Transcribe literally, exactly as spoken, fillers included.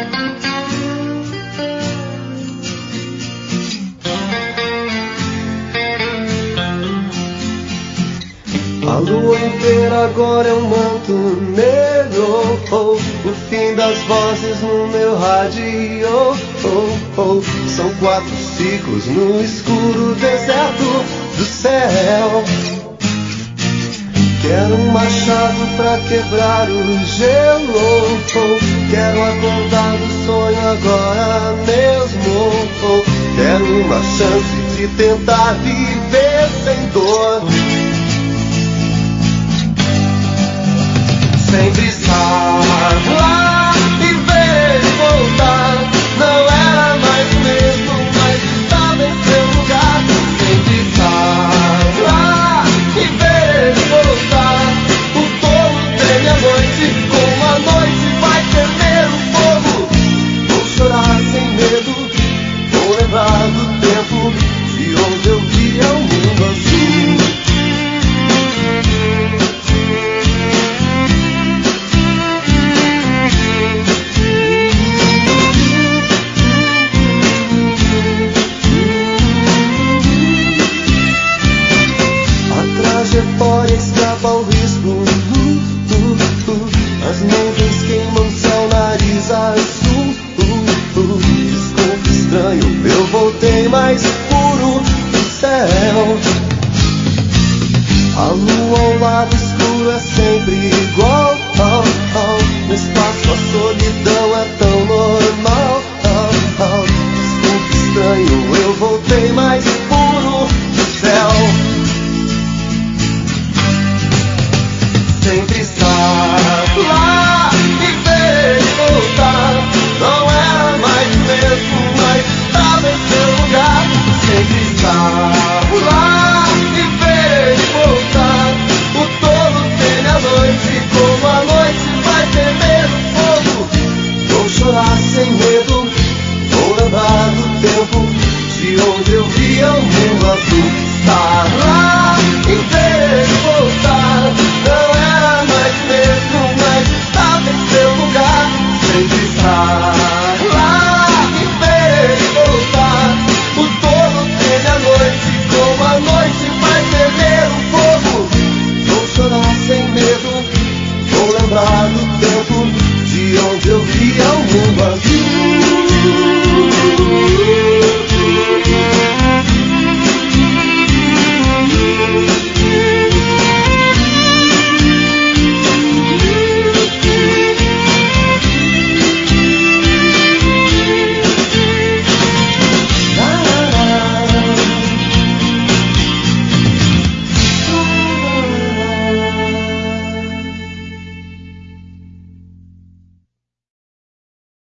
A lua inteira agora é um manto negro, oh, o fim das vozes no meu rádio, oh, oh. São quatro ciclos no escuro deserto do céu. Quero um machado pra quebrar o gelo, oh,